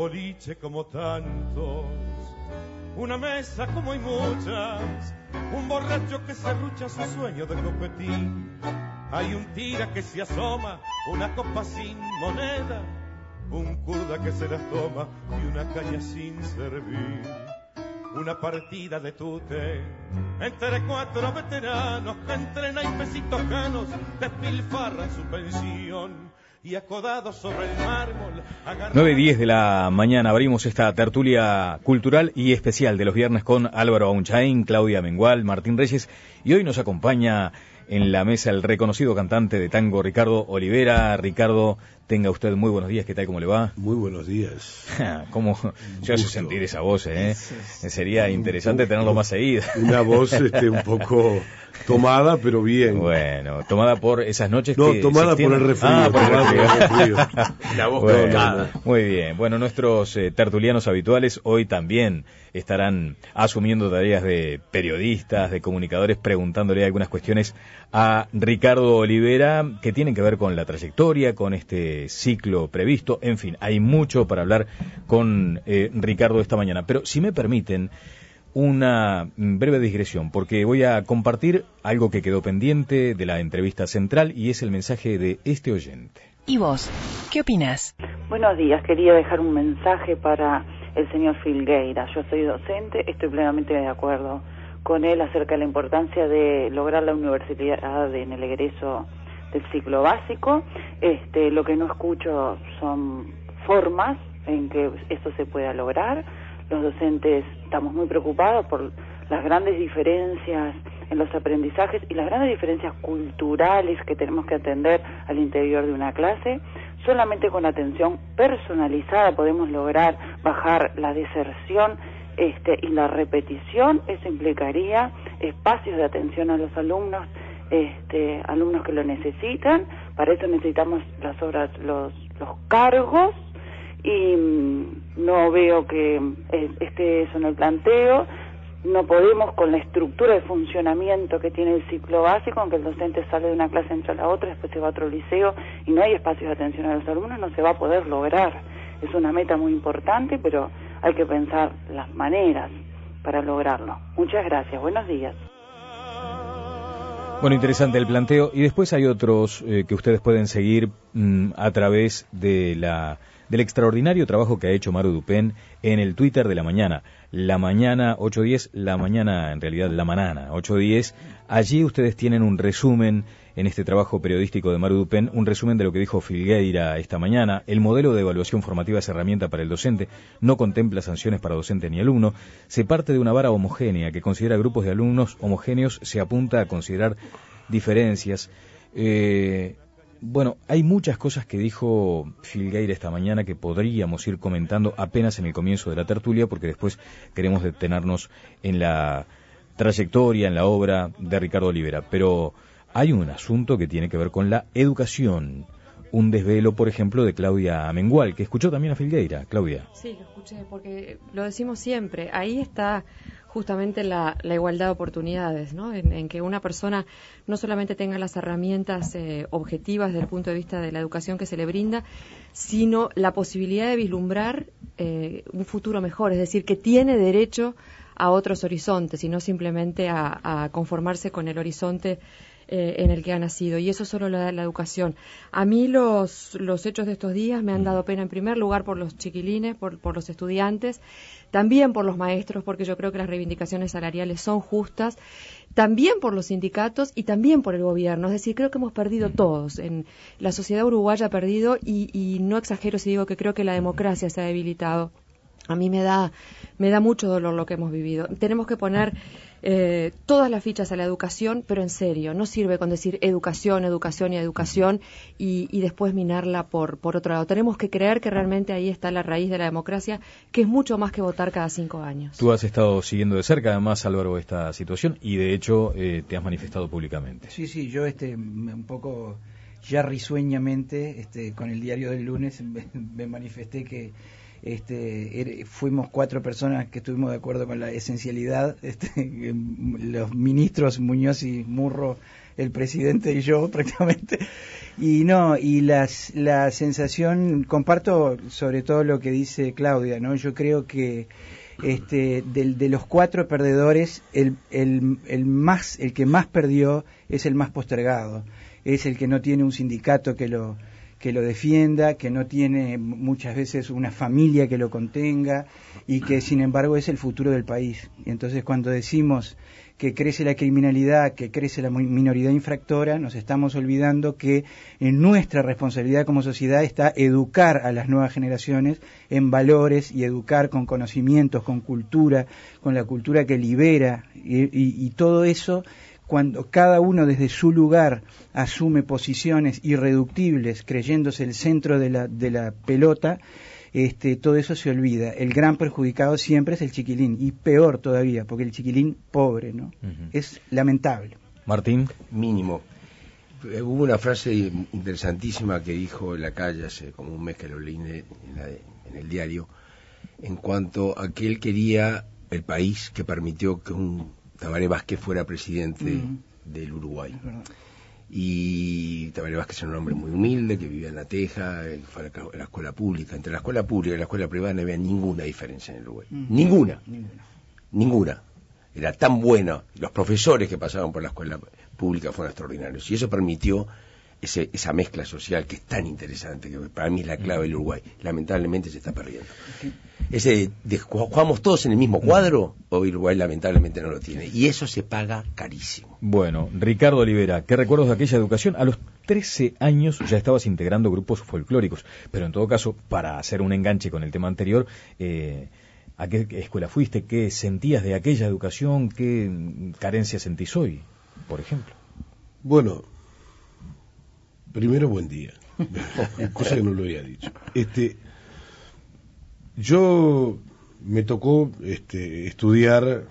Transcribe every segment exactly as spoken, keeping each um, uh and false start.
boliche como tantos, una mesa como hay muchas, un borracho que serrucha su sueño de copetín. Hay un tira que se asoma, una copa sin moneda, un kurda que se las toma y una caña sin servir. Una partida de tute entre cuatro veteranos que entre naipecitos canos despilfarran su pensión. Y acodados sobre el mármol nueve y diez de la mañana abrimos esta tertulia cultural y especial de los viernes con Álvaro Aunchain, Claudia Mengual, Martín Reyes, y hoy nos acompaña en la mesa el reconocido cantante de tango Ricardo Olivera. Ricardo, tenga usted muy buenos días, ¿qué tal, cómo le va? Muy buenos días. ¿Cómo se hace sentir esa voz, eh? Sería interesante tenerlo más seguido. Una voz este, un poco tomada, pero bien. Bueno, tomada por esas noches no, que... No, tomada por el resfrío. Ah, por el resfrío. La voz bueno, tomada. Muy bien. Bueno, nuestros eh, tertulianos habituales hoy también estarán asumiendo tareas de periodistas, de comunicadores, preguntándole algunas cuestiones a Ricardo Olivera que tienen que ver con la trayectoria, con este ciclo previsto. En fin, hay mucho para hablar con eh, Ricardo esta mañana. Pero si me permiten una breve digresión, porque voy a compartir algo que quedó pendiente de la entrevista central y es el mensaje de este oyente. ¿Y vos? ¿Qué opinás? Buenos días, quería dejar un mensaje para el señor Filgueira. Yo soy docente, estoy plenamente de acuerdo con él acerca de la importancia de lograr la universidad en el egreso del ciclo básico. Este, lo que no escucho son formas en que eso se pueda lograr. Los docentes estamos muy preocupados por las grandes diferencias en los aprendizajes y las grandes diferencias culturales que tenemos que atender al interior de una clase. Solamente con atención personalizada podemos lograr bajar la deserción este, y la repetición. Eso implicaría espacios de atención a los alumnos, este, alumnos que lo necesitan. Para eso necesitamos las obras, los, los cargos, y no veo que esté eso en el planteo. No podemos, con la estructura de funcionamiento que tiene el ciclo básico, aunque el docente sale de una clase, entra a la otra, después se va a otro liceo y no hay espacios de atención a los alumnos, no se va a poder lograr. Es una meta muy importante, pero hay que pensar las maneras para lograrlo. Muchas gracias, buenos días. Bueno, interesante el planteo. Y después hay otros eh, que ustedes pueden seguir mmm, a través de la del extraordinario trabajo que ha hecho Maru Dupen en el Twitter de La Mañana. La Mañana ocho diez, La Mañana, en realidad La Manana ocho diez. Allí ustedes tienen un resumen en este trabajo periodístico de Maru Dupen, un resumen de lo que dijo Filgueira esta mañana. El modelo de evaluación formativa es herramienta para el docente, no contempla sanciones para docente ni alumno. Se parte de una vara homogénea que considera grupos de alumnos homogéneos, se apunta a considerar diferencias. Eh... Bueno, hay muchas cosas que dijo Filgueira esta mañana que podríamos ir comentando apenas en el comienzo de la tertulia, porque después queremos detenernos en la trayectoria, en la obra de Ricardo Olivera. Pero hay un asunto que tiene que ver con la educación. Un desvelo, por ejemplo, de Claudia Mengual, que escuchó también a Filgueira. Claudia. Sí, lo escuché, porque lo decimos siempre. Ahí está justamente la, la igualdad de oportunidades, ¿no? En, en que una persona no solamente tenga las herramientas eh, objetivas desde el punto de vista de la educación que se le brinda, sino la posibilidad de vislumbrar eh, un futuro mejor, es decir, que tiene derecho a otros horizontes y no simplemente a, a conformarse con el horizonte eh, en el que ha nacido, y eso solo lo da la educación. A mí los, los hechos de estos días me han dado pena en primer lugar por los chiquilines, por, por los estudiantes, también por los maestros, porque yo creo que las reivindicaciones salariales son justas, también por los sindicatos y también por el gobierno. Es decir, creo que hemos perdido todos. En la sociedad uruguaya ha perdido, y, y no exagero si digo que creo que la democracia se ha debilitado. A mí me da, me da mucho dolor lo que hemos vivido. Tenemos que poner eh, todas las fichas a la educación, pero en serio. No sirve con decir educación, educación y educación y, y después minarla por, por otro lado. Tenemos que creer que realmente ahí está la raíz de la democracia, que es mucho más que votar cada cinco años. Tú has estado siguiendo de cerca, además, Álvaro, esta situación, y de hecho eh, te has manifestado públicamente. Sí, sí, yo este un poco ya risueñamente este, con el diario del lunes me, me manifesté que Este, fuimos cuatro personas que estuvimos de acuerdo con la esencialidad, este, los ministros Muñoz y Murro el presidente y yo prácticamente. Y no, y las, la sensación, comparto sobre todo lo que dice Claudia, ¿no? Yo creo que este, de, de los cuatro perdedores, el, el, el, más, el que más perdió es el más postergado, es el que no tiene un sindicato que lo que lo defienda, que no tiene muchas veces una familia que lo contenga y que sin embargo es el futuro del país. Y entonces cuando decimos que crece la criminalidad, que crece la minoridad infractora, nos estamos olvidando que en nuestra responsabilidad como sociedad está educar a las nuevas generaciones en valores y educar con conocimientos, con cultura, con la cultura que libera y, y, y todo eso. Cuando cada uno desde su lugar asume posiciones irreductibles, creyéndose el centro de la, de la pelota, este, todo eso se olvida. El gran perjudicado siempre es el chiquilín, y peor todavía, porque el chiquilín pobre, ¿no? Uh-huh. Es lamentable. Martín. Mínimo. Hubo una frase interesantísima que dijo Lacalle hace como un mes que lo leí en, la, en el diario, en cuanto a que él quería el país que permitió que un Tabaré Vázquez fuera presidente mm. del Uruguay. Y Tabaré Vázquez era un hombre muy humilde, que vivía en La Teja, que fue a la, a la escuela pública. Entre la escuela pública y la escuela privada no había ninguna diferencia en el Uruguay. Mm. Ninguna. Ninguna. Ninguna. Era tan buena. Los profesores que pasaban por la escuela pública fueron extraordinarios. Y eso permitió ese, esa mezcla social que es tan interesante, que para mí es la clave del Uruguay. Lamentablemente se está perdiendo. Okay. Ese de jugamos todos en el mismo cuadro, hoy Uruguay lamentablemente no lo tiene, y eso se paga carísimo. Bueno, Ricardo Olivera, ¿qué recuerdos de aquella educación? A los trece años ya estabas integrando grupos folclóricos, pero en todo caso, para hacer un enganche con el tema anterior, eh, ¿a qué escuela fuiste? ¿Qué sentías de aquella educación? ¿Qué carencia sentís hoy, por ejemplo? Bueno, primero buen día, cosa que no lo había dicho. Este... Yo me tocó este, estudiar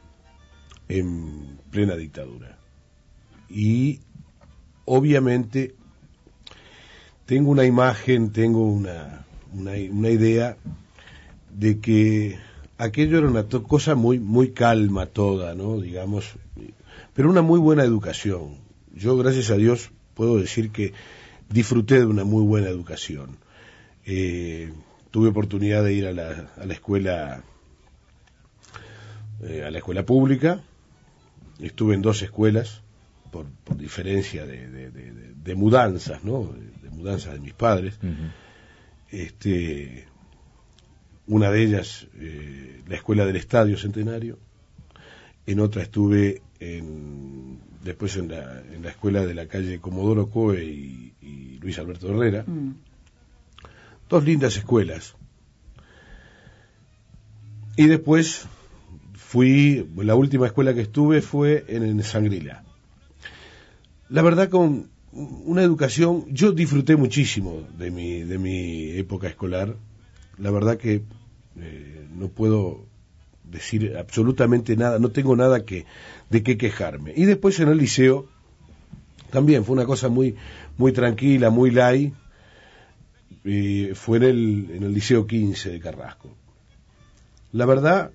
en plena dictadura y obviamente tengo una imagen, tengo una, una, una idea de que aquello era una to- cosa muy muy calma toda, ¿no? Digamos, pero una muy buena educación. Yo, gracias a Dios, puedo decir que disfruté de una muy buena educación. Eh, Tuve oportunidad de ir a la, a la escuela eh, a la escuela pública. Estuve en dos escuelas por, por diferencia de, de, de, de mudanzas, ¿no? De, de mudanzas de mis padres. Uh-huh. Este, una de ellas, eh, la escuela del Estadio Centenario. En otra estuve en, después en la, en la escuela de la calle Comodoro Coe y, y Luis Alberto Herrera. Uh-huh. Dos lindas escuelas. Y después fui, la última escuela que estuve fue en, en Sangrila. La verdad, con una educación, yo disfruté muchísimo de mi, de mi época escolar. La verdad que eh, no puedo decir absolutamente nada, no tengo nada que de qué quejarme. Y después en el liceo, también fue una cosa muy, muy tranquila, muy light. Eh, fue en el, en el Liceo quince de Carrasco. La verdad,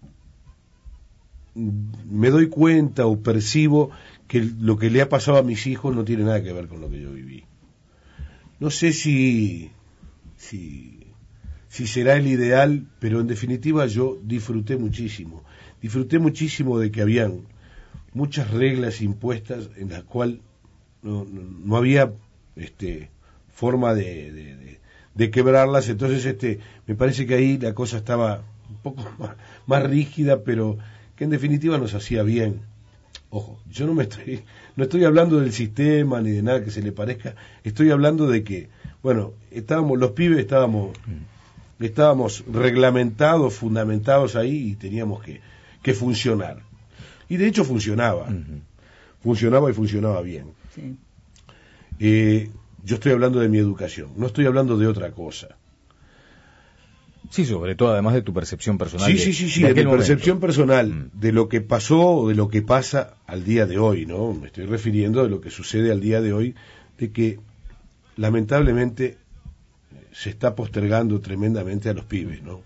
me doy cuenta o percibo que lo que le ha pasado a mis hijos no tiene nada que ver con lo que yo viví. No sé si, si, si será el ideal, pero en definitiva yo disfruté muchísimo. Disfruté muchísimo de que habían muchas reglas impuestas en las cuales no, no, no había este, forma de... de, de de quebrarlas. Entonces este me parece que ahí la cosa estaba un poco más, más rígida, pero que en definitiva nos hacía bien. Ojo, yo no me estoy no estoy hablando del sistema ni de nada que se le parezca, estoy hablando de que, bueno, estábamos los pibes estábamos estábamos reglamentados, fundamentados ahí y teníamos que que funcionar. Y de hecho funcionaba. Uh-huh. Funcionaba y funcionaba bien. Sí. Eh Yo estoy hablando de mi educación, no estoy hablando de otra cosa. Sí, sobre todo además de tu percepción personal. Sí, de, sí, sí, sí, de, de mi momento. percepción personal, mm. de lo que pasó o de lo que pasa al día de hoy, ¿no? Me estoy refiriendo de lo que sucede al día de hoy, de que lamentablemente se está postergando tremendamente a los pibes, ¿no?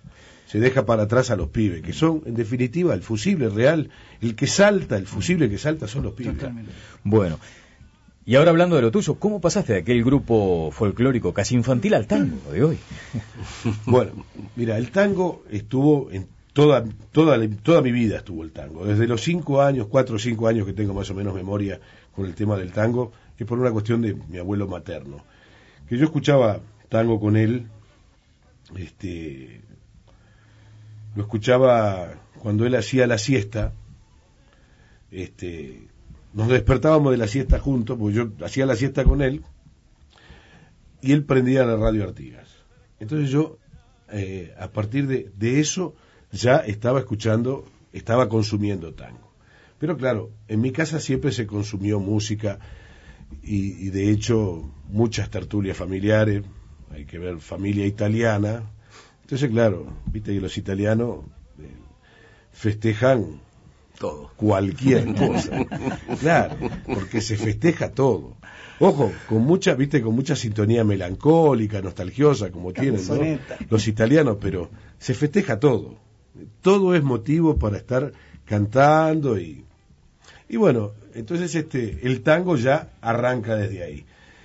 se deja para atrás a los pibes, que son, en definitiva, el fusible real, el que salta, el fusible que salta son los pibes. Totalmente. Bueno, y ahora hablando de lo tuyo, ¿cómo pasaste de aquel grupo folclórico casi infantil al tango de hoy? Bueno, mira, el tango estuvo en toda, toda, toda mi vida estuvo el tango. Desde los cinco años, cuatro o cinco años que tengo más o menos memoria con el tema del tango, es por una cuestión de mi abuelo materno. Que yo escuchaba tango con él, este... lo escuchaba cuando él hacía la siesta, este, nos despertábamos de la siesta juntos, porque yo hacía la siesta con él, y él prendía la radio Artigas. Entonces yo, eh, a partir de, de eso, ya estaba escuchando, estaba consumiendo tango. Pero claro, en mi casa siempre se consumió música, y, y de hecho, muchas tertulias familiares, hay que ver familia italiana. Entonces, claro, viste que los italianos eh, festejan todo, cualquier cosa. Claro, porque se festeja todo. Ojo, con mucha, viste, con mucha sintonía melancólica, nostalgiosa, como tienen, ¿no?, los italianos, pero se festeja todo. Todo es motivo para estar cantando y y bueno, entonces este el tango ya arranca desde ahí.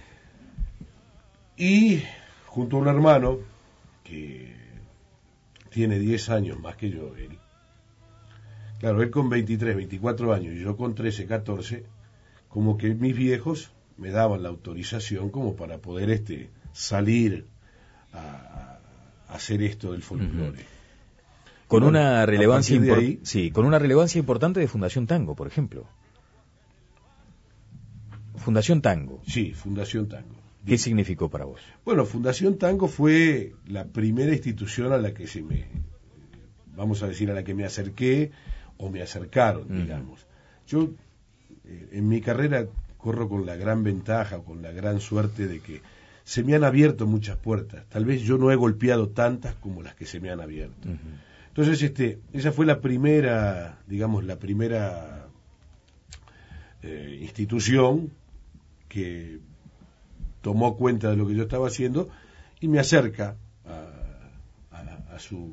Y junto a un hermano que tiene diez años más que yo, él. Claro, él con veintitrés, veinticuatro años y yo con trece, catorce, como que mis viejos me daban la autorización como para poder este salir a, a hacer esto del folclore. Uh-huh. Con bueno, una relevancia impor- ahí, sí, con una relevancia importante de Fundación Tango, por ejemplo. Fundación Tango. Sí, Fundación Tango. ¿Qué significó para vos? Bueno, Fundación Tango fue la primera institución a la que se me, vamos a decir, a la que me acerqué o me acercaron, uh-huh. digamos. Yo, eh, en mi carrera, corro con la gran ventaja, con la gran suerte de que se me han abierto muchas puertas. Tal vez yo no he golpeado tantas como las que se me han abierto. Uh-huh. Entonces, este, esa fue la primera, digamos, la primera eh, institución que tomó cuenta de lo que yo estaba haciendo y me acerca a, a, a su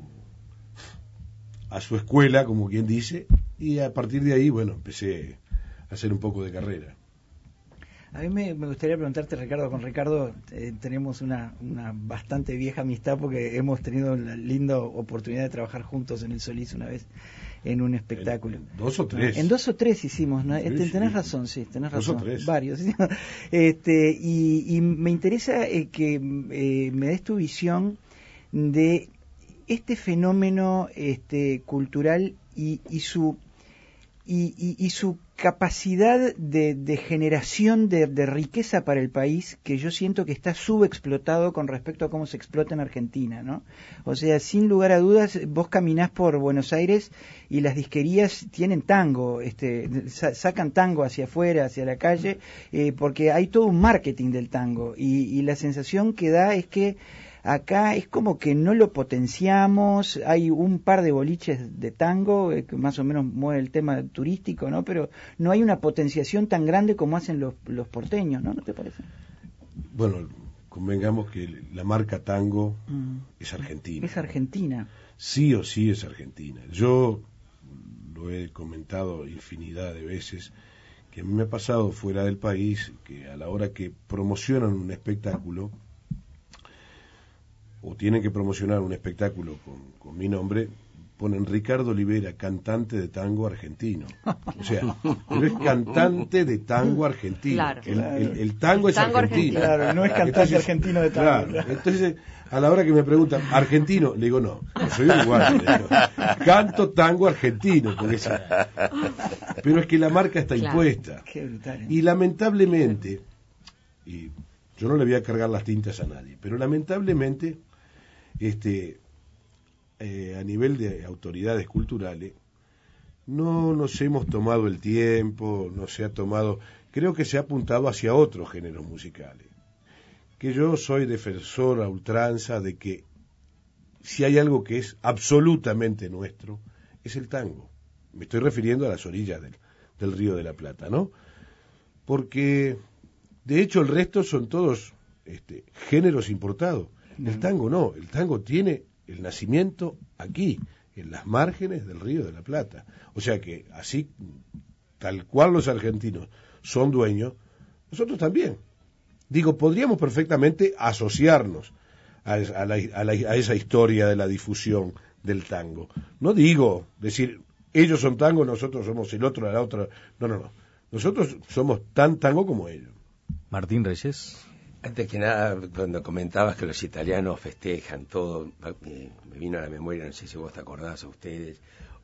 a su escuela, como quien dice, y a partir de ahí, bueno, empecé a hacer un poco de carrera. A mí me, me gustaría preguntarte, Ricardo, con Ricardo eh, tenemos una, una bastante vieja amistad porque hemos tenido la linda oportunidad de trabajar juntos en el Solís una vez en un espectáculo. En dos o tres. En dos o tres hicimos, ¿no? Sí, Este, tenés sí. razón, sí, tenés Dos razón. o tres. Varios. Este, y, y me interesa eh, que eh, me des tu visión de este fenómeno este, cultural y, y su y, y, y su capacidad de, de generación de, de riqueza para el país, que yo siento que está subexplotado con respecto a cómo se explota en Argentina, ¿no? O sea, sin lugar a dudas, vos caminás por Buenos Aires y las disquerías tienen tango, este, sa- sacan tango hacia afuera, hacia la calle, eh, porque hay todo un marketing del tango, y, y la sensación que da es que acá es como que no lo potenciamos, hay un par de boliches de tango eh, que más o menos mueve el tema turístico, ¿no? Pero no hay una potenciación tan grande como hacen los, los porteños, ¿no? ¿No te parece? Bueno, convengamos que la marca tango mm. es argentina. Es argentina. Sí o sí es argentina. Yo lo he comentado infinidad de veces, que a mí me ha pasado fuera del país, que a la hora que promocionan un espectáculo, o tienen que promocionar un espectáculo con, con mi nombre, ponen Ricardo Olivera, cantante de tango argentino. O sea, pero es cantante de tango argentino. Claro. El, el, el tango es tango argentino. argentino. Claro, no es cantante Entonces, argentino de tango. Claro, entonces, a la hora que me preguntan, ¿argentino? Le digo, no, no soy uruguayo. Le digo, canto tango argentino. Porque es, pero es que la marca está claro. impuesta. Qué brutal, ¿eh? Y lamentablemente, y yo no le voy a cargar las tintas a nadie, pero lamentablemente, este eh, a nivel de autoridades culturales no nos hemos tomado el tiempo, no se ha tomado, creo que se ha apuntado hacia otros géneros musicales, que yo soy defensor a ultranza de que si hay algo que es absolutamente nuestro, es el tango. Me estoy refiriendo a las orillas del, del Río de la Plata, ¿no? Porque de hecho el resto son todos este, géneros importados. El tango no, el tango tiene el nacimiento aquí, en las márgenes del Río de la Plata. O sea que así, tal cual los argentinos son dueños, nosotros también. Digo, podríamos perfectamente asociarnos a, a, la, a, la, a esa historia de la difusión del tango. No digo decir, ellos son tango, nosotros somos el otro, la otra. No, no, no. Nosotros somos tan tango como ellos. Martín Reyes. Antes que nada, cuando comentabas que los italianos festejan todo, me, me vino a la memoria, no sé si vos te acordás a ustedes,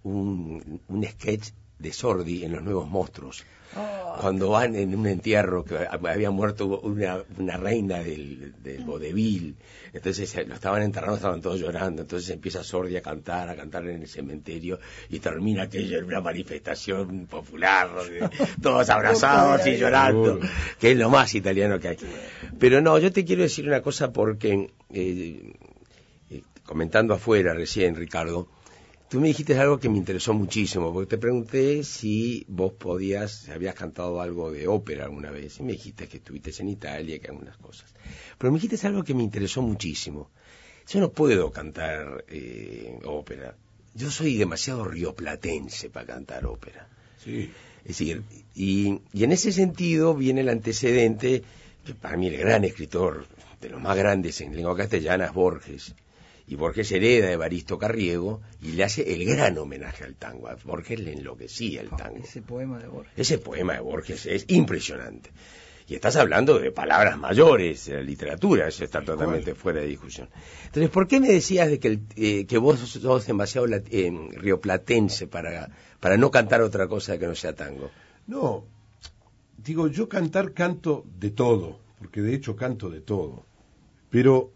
un, un sketch de Sordi en Los Nuevos Monstruos. Oh. Cuando van en un entierro que había muerto una, una reina del, del vodevil, entonces lo estaban enterrando, estaban todos llorando, entonces empieza Sordi a cantar, a cantar en el cementerio y termina aquello en una manifestación popular, de, todos abrazados y llorando, que es lo más italiano que hay. Pero no, yo te quiero decir una cosa porque, eh, eh, comentando afuera recién, Ricardo, tú me dijiste algo que me interesó muchísimo, porque te pregunté si vos podías, si habías cantado algo de ópera alguna vez, y me dijiste que estuviste en Italia y que algunas cosas. Pero me dijiste algo que me interesó muchísimo. Yo no puedo cantar eh, ópera. Yo soy demasiado rioplatense para cantar ópera. Sí. Es decir, y, y en ese sentido viene el antecedente, que para mí el gran escritor, de los más grandes en lengua castellana, es Borges. Y Borges hereda de Evaristo Carriego y le hace el gran homenaje al tango. A Borges le enloquecía el tango. Oh, ese poema de Borges. Ese poema de Borges es impresionante. Y estás hablando de palabras mayores de la literatura, eso está totalmente fuera de discusión. Entonces, ¿por qué me decías de que, el, eh, que vos sos demasiado eh, rioplatense para, para no cantar otra cosa que no sea tango? No, digo, yo cantar canto de todo, porque de hecho canto de todo. Pero...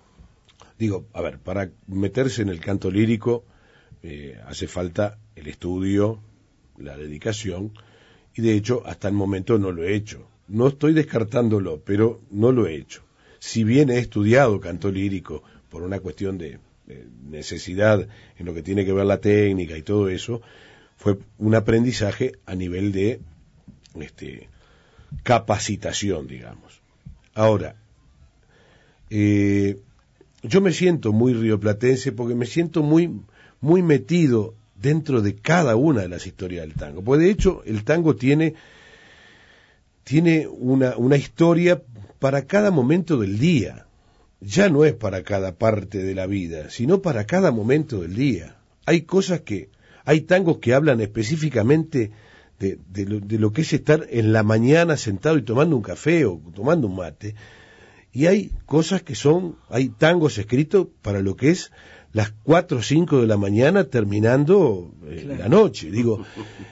Digo, a ver, para meterse en el canto lírico eh, hace falta el estudio, la dedicación, y de hecho hasta el momento no lo he hecho. No estoy descartándolo, pero no lo he hecho. Si bien he estudiado canto lírico por una cuestión de, de necesidad en lo que tiene que ver la técnica y todo eso, fue un aprendizaje a nivel de este, capacitación, digamos. Ahora, eh, yo me siento muy rioplatense porque me siento muy, muy metido dentro de cada una de las historias del tango. Porque de hecho el tango tiene, tiene una, una historia para cada momento del día. Ya no es para cada parte de la vida, sino para cada momento del día. Hay cosas que, hay tangos que hablan específicamente de, de, lo, de lo que es estar en la mañana sentado y tomando un café o tomando un mate. Y hay cosas que son, hay tangos escritos para lo que es las cuatro o cinco de la mañana terminando eh, claro. la noche. Digo,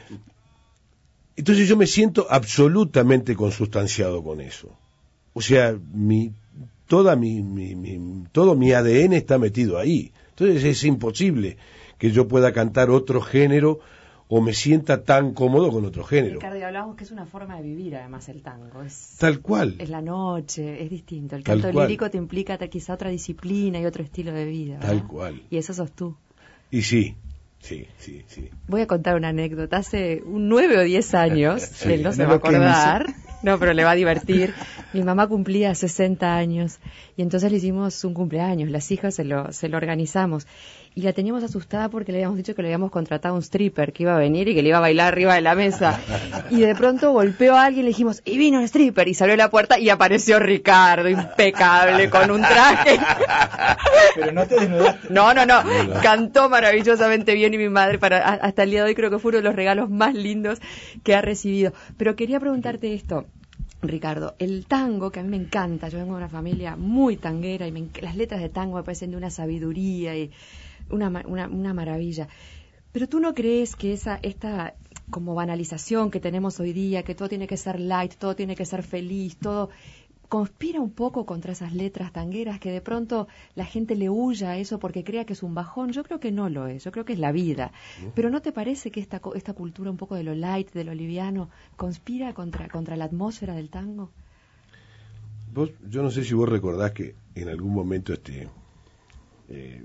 entonces yo me siento absolutamente consustanciado con eso. O sea, mi, toda mi, mi, mi, todo mi A D N está metido ahí. Entonces es imposible que yo pueda cantar otro género o me sienta tan cómodo con otro género. Ricardo, hablábamos que es una forma de vivir además el tango. Es, Tal cual. Es la noche, es distinto. El canto lírico te implica quizá otra disciplina y otro estilo de vida, ¿verdad? Tal cual. Y eso sos tú. Y sí, sí, sí, sí. Voy a contar una anécdota. Hace un nueve o diez años, sí, él no, no se va a acordar, no, pero le va a divertir. Mi mamá cumplía sesenta años y entonces le hicimos un cumpleaños. Las hijas se lo, se lo organizamos. Y la teníamos asustada porque le habíamos dicho que le habíamos contratado a un stripper que iba a venir y que le iba a bailar arriba de la mesa. Y de pronto golpeó a alguien y le dijimos, y vino el stripper, y salió a la puerta y apareció Ricardo, impecable, con un traje. Pero no te desnudaste. No, no, no, cantó maravillosamente bien y mi madre para hasta el día de hoy creo que fue uno de los regalos más lindos que ha recibido. Pero quería preguntarte esto. Ricardo, el tango, que a mí me encanta, yo vengo de una familia muy tanguera y me, las letras de tango me parecen de una sabiduría y una, una, una maravilla. Pero tú no crees que esa esta como banalización que tenemos hoy día, que todo tiene que ser light, todo tiene que ser feliz, todo conspira un poco contra esas letras tangueras, que de pronto la gente le huya a eso porque crea que es un bajón? Yo creo que no lo es, yo creo que es la vida. Pero ¿no te parece que esta esta cultura un poco de lo light, de lo liviano, conspira contra contra la atmósfera del tango? Vos, yo no sé si vos recordás que en algún momento este eh,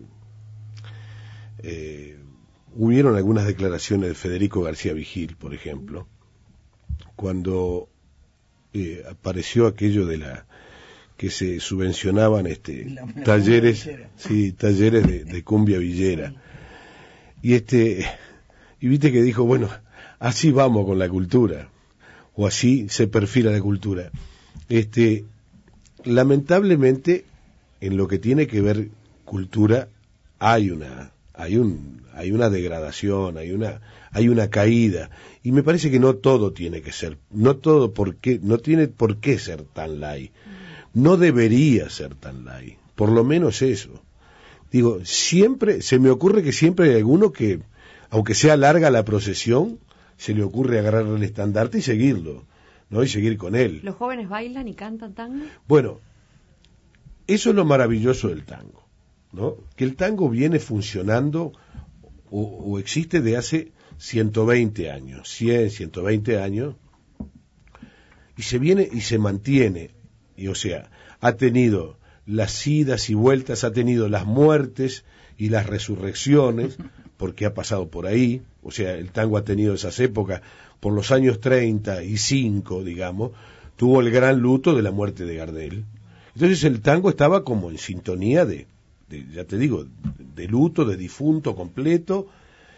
eh, hubieron algunas declaraciones de Federico García Vigil, por ejemplo, cuando Eh, apareció aquello de la que se subvencionaban este la, la talleres, sí, talleres de, de cumbia villera. Y este y viste que dijo, bueno, así vamos con la cultura, o así se perfila la cultura. Este, lamentablemente, en lo que tiene que ver cultura, hay una, hay un, hay una degradación, hay una, hay una caída, y me parece que no todo tiene que ser, no todo por qué, no tiene por qué ser tan light, no debería ser tan light, por lo menos eso. Digo, siempre, se me ocurre que siempre hay alguno que, aunque sea larga la procesión, se le ocurre agarrar el estandarte y seguirlo, ¿no? Y seguir con él. ¿Los jóvenes bailan y cantan tango? Bueno, eso es lo maravilloso del tango, ¿no? Que el tango viene funcionando o, o existe de hace ciento veinte años, cien, ciento veinte años, y se viene y se mantiene, y o sea, ha tenido las idas y vueltas, ha tenido las muertes y las resurrecciones, porque ha pasado por ahí, o sea, el tango ha tenido esas épocas, por los años treinta y cinco, digamos, tuvo el gran luto de la muerte de Gardel. Entonces el tango estaba como en sintonía de, de ya te digo, de luto, de difunto completo,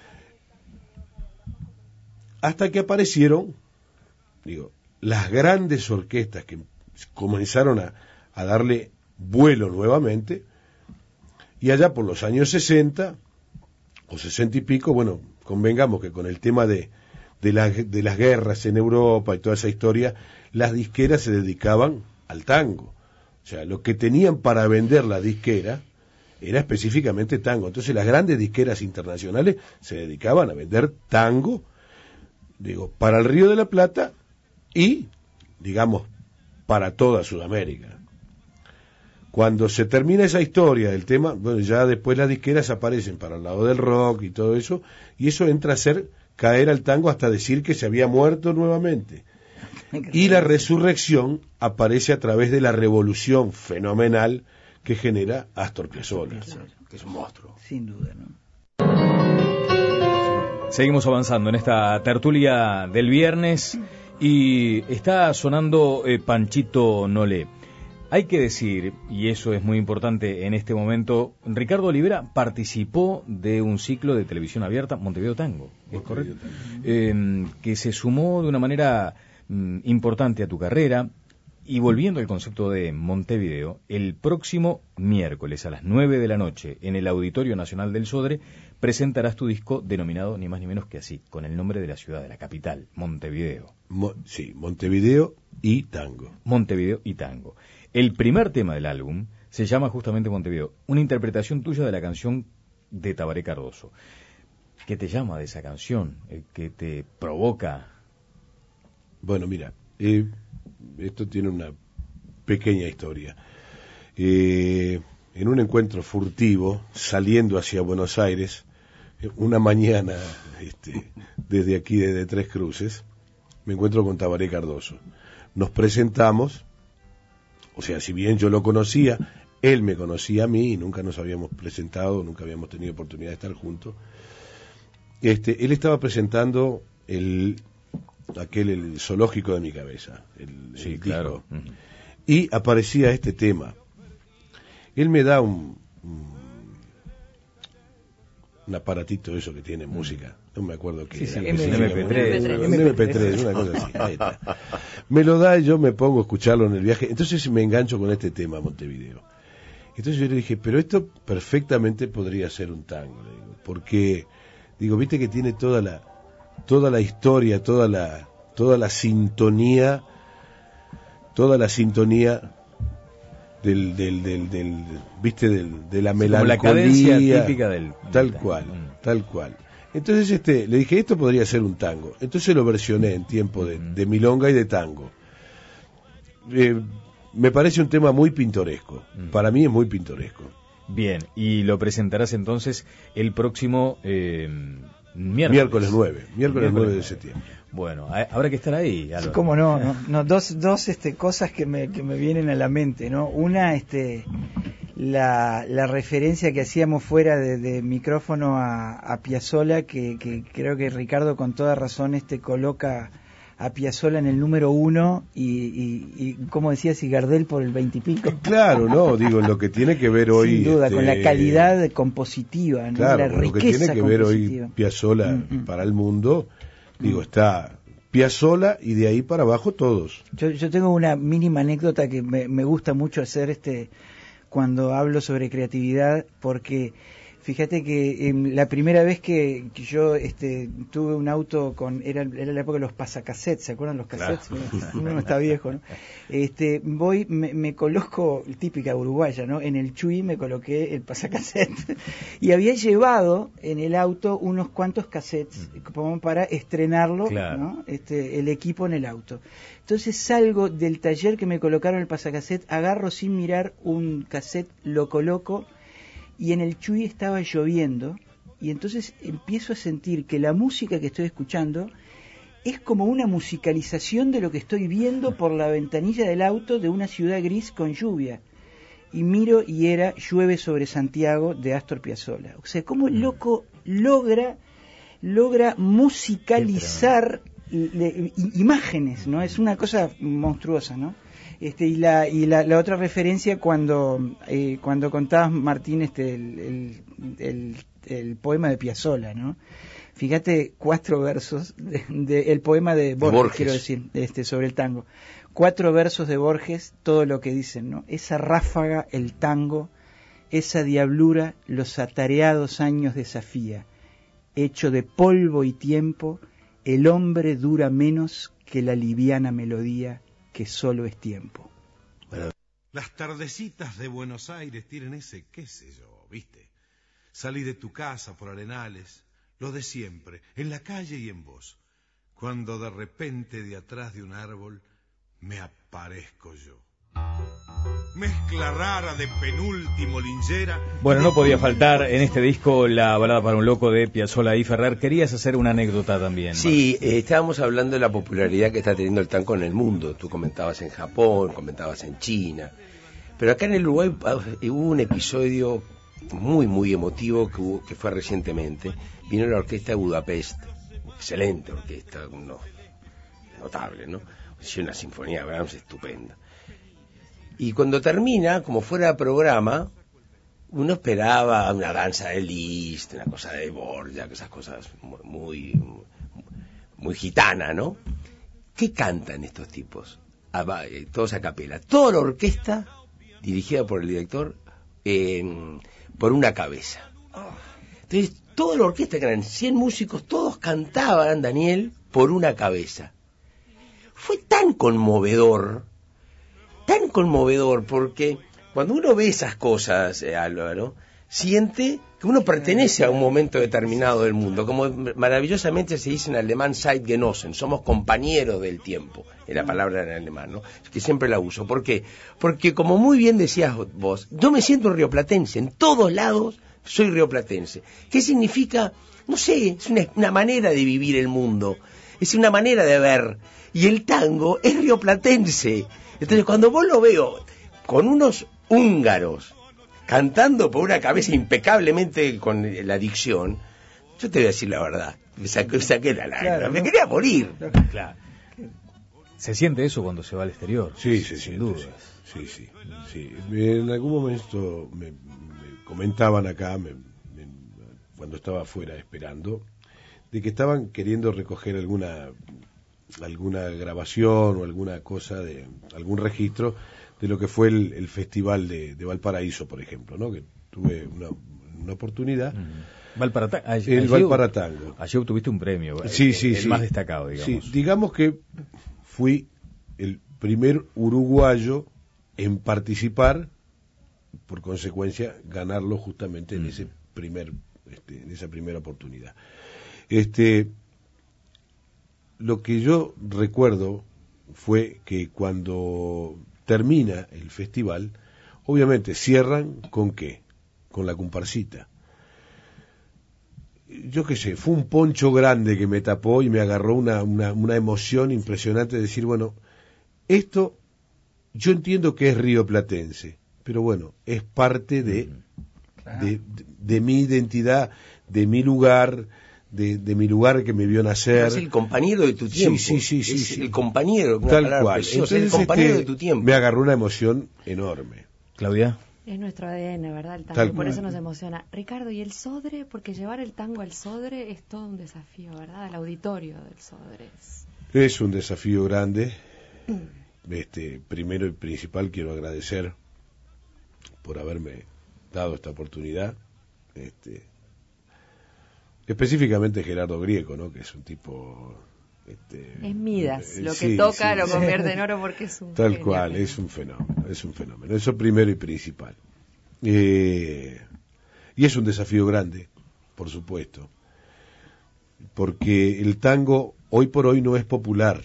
hasta que aparecieron, digo, las grandes orquestas que comenzaron a, a darle vuelo nuevamente, y allá por los años sesenta, o sesenta y pico, bueno, convengamos que con el tema de, de, la, de las guerras en Europa y toda esa historia, las disqueras se dedicaban al tango. O sea, lo que tenían para vender la disquera era específicamente tango. Entonces las grandes disqueras internacionales se dedicaban a vender tango, digo, para el Río de la Plata y, digamos, para toda Sudamérica. Cuando se termina esa historia del tema, bueno, ya después las disqueras aparecen para el lado del rock y todo eso, y eso entra a ser caer al tango hasta decir que se había muerto nuevamente. Y la resurrección aparece a través de la revolución fenomenal que genera Astor Piazzolla, que es un monstruo. Sin duda, ¿no? Seguimos avanzando en esta tertulia del viernes y está sonando eh, Panchito Nolé. Hay que decir, y eso es muy importante en este momento, Ricardo Olivera participó de un ciclo de televisión abierta, Montevideo Tango, ¿es correcto? Eh, que se sumó de una manera mm, importante a tu carrera. Y volviendo al concepto de Montevideo, el próximo miércoles a las nueve de la noche en el Auditorio Nacional del Sodre presentarás tu disco denominado ni más ni menos que así, con el nombre de la ciudad, de la capital, Montevideo. Mo- sí, Montevideo y tango. Montevideo y tango. El primer tema del álbum se llama justamente Montevideo, una interpretación tuya de la canción de Tabaré Cardoso. ¿Qué te llama de esa canción? ¿Qué te provoca? Bueno, mira, eh, esto tiene una pequeña historia. Eh, en un encuentro furtivo, saliendo hacia Buenos Aires, una mañana, este, desde aquí, desde Tres Cruces, me encuentro con Tabaré Cardoso. Nos presentamos, o sea, si bien yo lo conocía, él me conocía a mí y nunca nos habíamos presentado, nunca habíamos tenido oportunidad de estar juntos. Este, él estaba presentando el aquel el zoológico de mi cabeza, el, sí, el claro. Uh-huh. Y aparecía este tema. Él me da un, un un aparatito eso que tiene música, no me acuerdo qué sí, era, sí, M P tres, un M P tres, una cosa así. Ahí está. Me lo da y yo me pongo a escucharlo en el viaje, entonces me engancho con este tema, Montevideo. Entonces yo le dije, pero esto perfectamente podría ser un tango, le digo, porque digo, viste que tiene toda la toda la historia, toda la toda la sintonía, toda la sintonía del del del, del viste del, de la sí, melancolía, como la cadencia típica del tal del cual, mm. tal cual. Entonces este le dije, esto podría ser un tango. Entonces lo versioné en tiempo de, Mm. de milonga y de tango. Eh, me parece un tema muy pintoresco. Mm. Para mí es muy pintoresco. Bien, y lo presentarás entonces el próximo eh, miércoles. Miércoles nueve, miércoles nueve de nueve. septiembre. Bueno, ha- habrá que estar ahí. Álvaro. ¿Cómo no? no, no dos dos este, cosas que me, que me vienen a la mente, ¿no? Una, este, la, la referencia que hacíamos fuera de, de micrófono a, a Piazzolla, que, que creo que Ricardo con toda razón este, coloca a Piazzolla en el número uno y, y, y como decías, y Gardel por el veintipico. Claro, no, digo, lo que tiene que ver hoy... Sin duda, este, con la calidad compositiva, ¿no? Claro, La con lo que riqueza tiene que ver hoy compositiva. Piazzolla Mm, mm. para el mundo, digo, está Piazzolla y de ahí para abajo todos. Yo, yo tengo una mínima anécdota que me, me gusta mucho hacer este cuando hablo sobre creatividad, porque fíjate que eh, la primera vez que, que yo este, tuve un auto con, era, era la época de los pasacassettes, ¿se acuerdan los cassettes? Claro. Uno está viejo, ¿no? Este, voy, me, me coloco, típica uruguaya, ¿no? En el Chuy me coloqué el pasacassette y había llevado en el auto unos cuantos cassettes como para estrenarlo, claro. ¿no? Este, el equipo en el auto. Entonces salgo del taller que me colocaron el pasacassette, agarro sin mirar un cassette, lo coloco, y en el Chuy estaba lloviendo, y entonces empiezo a sentir que la música que estoy escuchando es como una musicalización de lo que estoy viendo por la ventanilla del auto de una ciudad gris con lluvia. Y miro y era Llueve sobre Santiago de Astor Piazzolla. O sea, cómo el loco logra, logra musicalizar le, imágenes, ¿no? Es una cosa monstruosa, ¿no? Este, y la y la, la otra referencia cuando eh, cuando contabas, Martín, este el, el, el, el poema de Piazzolla, ¿no? Fíjate, cuatro versos de, de el poema de Borges, Borges, quiero decir, este sobre el tango. Cuatro versos de Borges, todo lo que dicen, ¿no? Esa ráfaga, el tango, esa diablura, los atareados años desafía. Hecho de polvo y tiempo, el hombre dura menos que la liviana melodía que solo es tiempo. Las tardecitas de Buenos Aires tienen ese, qué sé yo, ¿viste? Salí de tu casa por Arenales, lo de siempre, en la calle y en vos. Cuando de repente de atrás de un árbol me aparezco yo. Mezcla rara de penúltimo Lingera. Bueno, no podía faltar en este disco la balada para un loco de Piazzolla y Ferrer. Querías hacer una anécdota también. Sí, eh, estábamos hablando de la popularidad que está teniendo el tango en el mundo. Tú comentabas en Japón, comentabas en China. Pero acá en el Uruguay hubo un episodio muy, muy emotivo que, hubo, que fue recientemente. Vino la orquesta de Budapest. Excelente orquesta, no, notable, ¿no? Hizo una sinfonía, Brahms, estupenda. Y cuando termina, como fuera programa, uno esperaba una danza de Liszt, una cosa de Borja, esas cosas muy, muy, muy gitana, ¿no? ¿Qué cantan estos tipos? Ah, todos a capela. Toda la orquesta, dirigida por el director, eh, por una cabeza. Entonces, toda la orquesta, que eran cien músicos, todos cantaban, Daniel, por una cabeza. Fue tan conmovedor, tan conmovedor, porque cuando uno ve esas cosas, eh, Álvaro, siente que uno pertenece a un momento determinado del mundo, como maravillosamente se dice en alemán, Zeitgenossen, somos compañeros del tiempo, es la palabra en alemán, ¿no? Es que siempre la uso. ¿Por qué? Porque como muy bien decías vos, yo me siento rioplatense, en todos lados soy rioplatense. ¿Qué significa? No sé, es una, una manera de vivir el mundo, es una manera de ver, y el tango es rioplatense. Entonces cuando vos lo veo con unos húngaros cantando por una cabeza impecablemente con la dicción, yo te voy a decir la verdad, me saqué, saqué la lágrima, claro, me ¿no? quería morir. Claro. ¿Se siente eso cuando se va al exterior? Sí, se sin siente, dudas. Sí, sí, sí. En algún momento me, me comentaban acá, me, me, cuando estaba afuera esperando, de que estaban queriendo recoger alguna alguna grabación o alguna cosa, de algún registro de lo que fue el, el festival de, de Valparaíso, por ejemplo, ¿no? Que tuve una, una oportunidad. Mm. Valparata- allí, el allí, Valparatango. Allí obtuviste un premio, sí, el, sí, el sí. más destacado, digamos. Sí, digamos que fui el primer uruguayo en participar, por consecuencia ganarlo justamente en mm. ese primer, este, en esa primera oportunidad. Este, lo que yo recuerdo fue que cuando termina el festival, obviamente cierran con qué, con la comparsita. Yo qué sé, fue un poncho grande que me tapó y me agarró una, una, una emoción impresionante de decir, bueno, esto yo entiendo que es rioplatense, pero bueno, es parte de, claro. de, de, de mi identidad, de mi lugar, de, de mi lugar que me vio nacer. Es el compañero de tu tiempo. Sí, sí, sí. Es sí, sí. el compañero, una tal cual. Entonces, el compañero este, de tu tiempo. Me agarró una emoción enorme. Claudia. Es nuestro A D N, ¿verdad? El tango, Tal y por cual. eso nos emociona. Ricardo, ¿y el Sodre? Porque llevar el tango al Sodre es todo un desafío, ¿verdad? Al auditorio del Sodre. Es un desafío grande. Este, primero y principal quiero agradecer por haberme dado esta oportunidad. Este, específicamente Gerardo Grieco, ¿no? Que es un tipo... Este, es Midas, eh, lo que sí, toca sí, lo sí. convierte en oro porque es un tal genio, cual, pero... es un fenómeno, es un fenómeno. Eso primero y principal. Eh, y es un desafío grande, por supuesto, porque el tango hoy por hoy no es popular.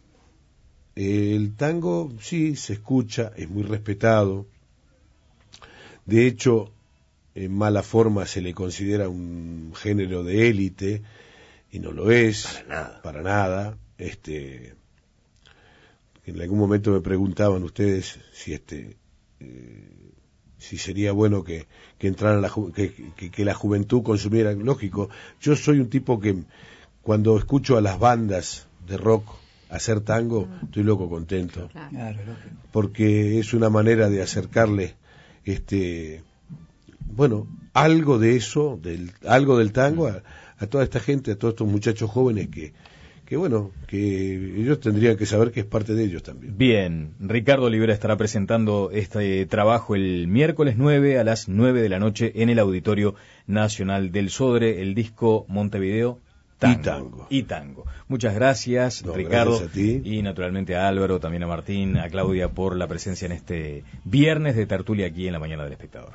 El tango sí se escucha, es muy respetado. De hecho, en mala forma se le considera un género de élite y no lo es. Para nada. Para nada. Este, en algún momento me preguntaban ustedes si este eh, si sería bueno que, que entrara la ju- que, que, que la juventud consumiera. Lógico, yo soy un tipo que cuando escucho a las bandas de rock hacer tango, estoy loco contento. Claro. Claro, lógico. Porque es una manera de acercarle este bueno, algo de eso, del, algo del tango a, a toda esta gente, a todos estos muchachos jóvenes que, que bueno, que ellos tendrían que saber que es parte de ellos también. Bien, Ricardo Olivera estará presentando este trabajo el miércoles nueve a las nueve de la noche en el Auditorio Nacional del Sodre, el disco Montevideo Tango. Y tango. Y tango. Muchas gracias, No, Ricardo. gracias a ti. Y naturalmente a Álvaro, también a Martín, a Claudia por la presencia en este viernes de tertulia aquí en La Mañana del Espectador.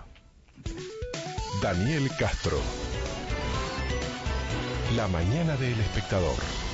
Daniel Castro. La Mañana del Espectador.